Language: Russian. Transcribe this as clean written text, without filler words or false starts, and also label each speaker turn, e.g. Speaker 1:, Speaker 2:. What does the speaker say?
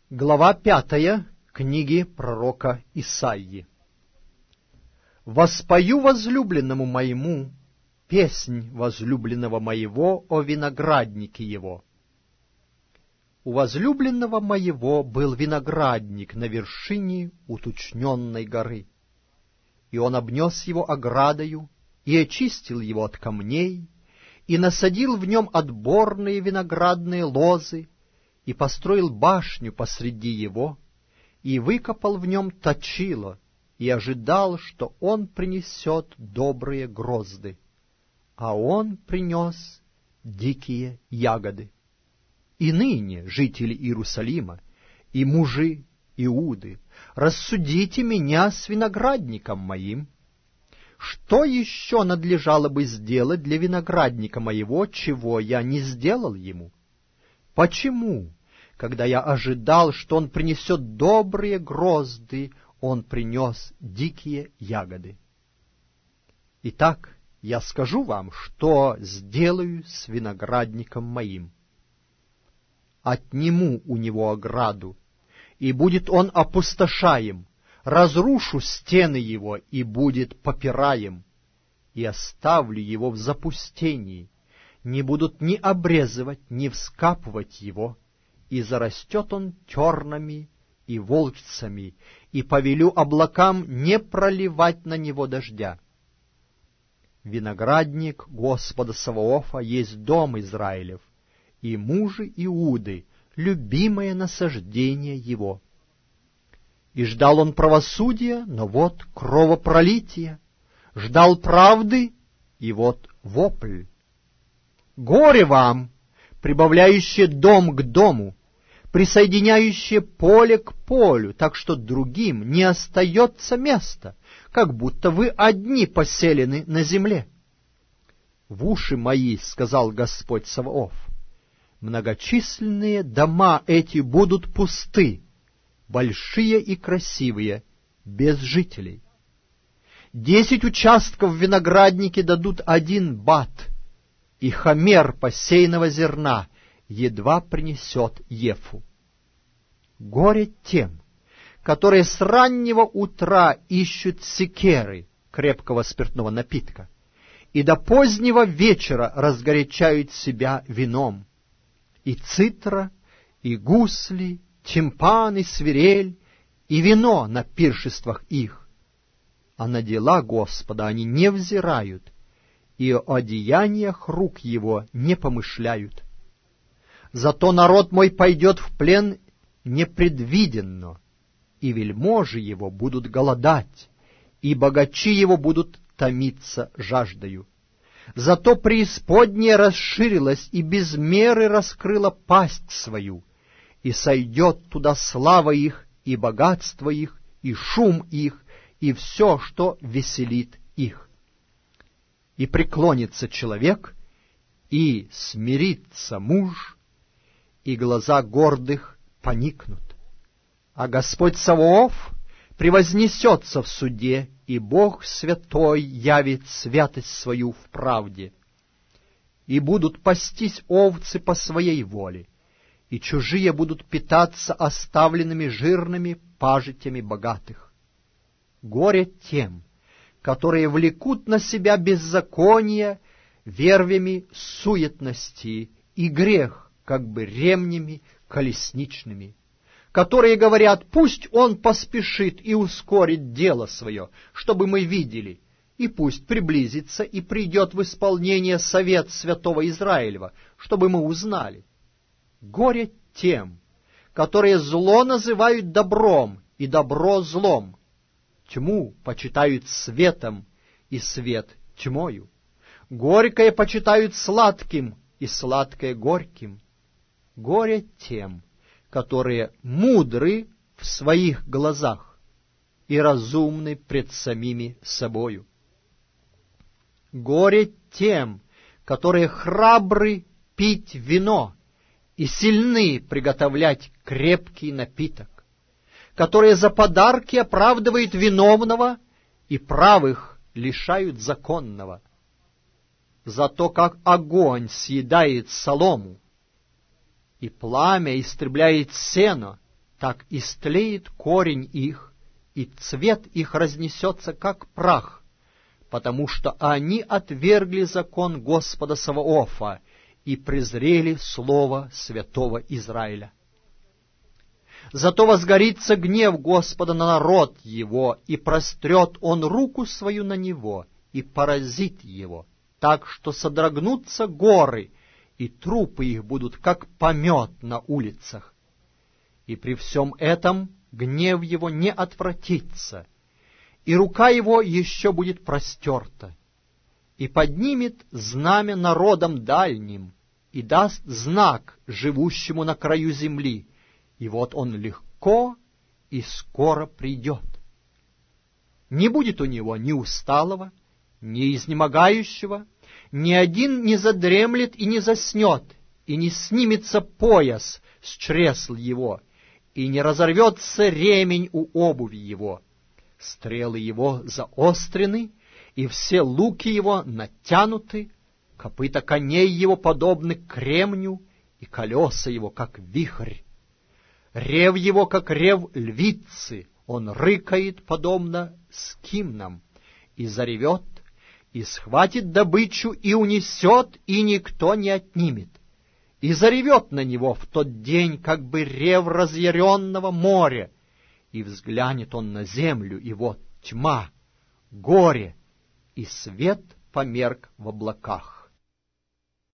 Speaker 1: Глава 5 книги пророка Исаии. «Воспою возлюбленному моему песнь возлюбленного моего о винограднике его. У возлюбленного моего был виноградник на вершине уточненной горы, и он обнес его оградою, и очистил его от камней, и насадил в нем отборные виноградные лозы, и построил башню посреди его, и выкопал в нем точило, и ожидал, что он принесет добрые грозды, а он принес дикие ягоды. И ныне, жители Иерусалима и мужи Иуды, рассудите меня с виноградником моим. Что еще надлежало бы сделать для виноградника моего, чего я не сделал ему? Почему, когда я ожидал, что он принесет добрые грозды, он принес дикие ягоды? Итак, я скажу вам, что сделаю с виноградником моим. Отниму у него ограду, и будет он опустошаем, разрушу стены его, и будет попираем, и оставлю его в запустении, не будут ни обрезывать, ни вскапывать его, и зарастет он тернами и волчцами, и повелю облакам не проливать на него дождя. Виноградник Господа Саваофа есть дом Израилев, и мужи Иуды — любимое насаждение его. И ждал он правосудия, но вот кровопролитие, ждал правды, и вот вопль. Горе вам, прибавляющее дом к дому, присоединяющее поле к полю, так что другим не остается места, как будто вы одни поселены на земле. В уши мои, сказал Господь Саваоф, многочисленные дома эти будут пусты, большие и красивые, без жителей. 10 участков в винограднике дадут 1 бат, и хомер посеянного зерна едва принесет ефу. Горе тем, которые с раннего утра ищут секеры, крепкого спиртного напитка, и до позднего вечера разгорячают себя вином, и цитра, и гусли, тимпан и свирель, и вино на пиршествах их. А на дела Господа они не взирают, и о деяниях рук его не помышляют. Зато народ мой пойдет в плен непредвиденно, и вельможи его будут голодать, и богачи его будут томиться жаждою. Зато преисподняя расширилась и без меры раскрыла пасть свою, и сойдет туда слава их, и богатство их, и шум их, и все, что веселит их. И преклонится человек, и смирится муж, и глаза гордых поникнут. А Господь Саваоф превознесется в суде, и Бог святой явит святость свою в правде. И будут пастись овцы по своей воле, и чужие будут питаться оставленными жирными пажитями богатых. Горе тем, которые влекут на себя беззаконие вервями суетности и грех, как бы ремнями колесничными, которые говорят: пусть он поспешит и ускорит дело свое, чтобы мы видели, и пусть приблизится и придет в исполнение совет святого Израилева, чтобы мы узнали. Горе тем, которые зло называют добром и добро злом, тьму почитают светом и свет тьмою, горькое почитают сладким и сладкое горьким. Горе тем, которые мудры в своих глазах и разумны пред самими собою. Горе тем, которые храбры пить вино и сильны приготовлять крепкий напиток, которые за подарки оправдывают виновного и правых лишают законного. Зато как огонь съедает солому, и пламя истребляет сено, так истлеет корень их, и цвет их разнесется, как прах, потому что они отвергли закон Господа Саваофа и презрели слово святого Израиля. Зато возгорится гнев Господа на народ его, и прострет он руку свою на него, и поразит его, так что содрогнутся горы, и трупы их будут, как помет на улицах. И при всем этом гнев его не отвратится, и рука его еще будет простерта, и поднимет знамя народам дальним, и даст знак живущему на краю земли, и вот он легко и скоро придет. Не будет у него ни усталого, ни изнемогающего, ни один не задремлет и не заснет, и не снимется пояс с чресл его, и не разорвется ремень у обуви его. Стрелы его заострены, и все луки его натянуты, копыта коней его подобны кремню, и колеса его, как вихрь. Рев его, как рев львицы, он рыкает, подобно скимнам, и заревет, и схватит добычу, и унесет, и никто не отнимет. И заревет на него в тот день, как бы рев разъяренного моря, и взглянет он на землю, и вот тьма, горе, и свет померк в облаках.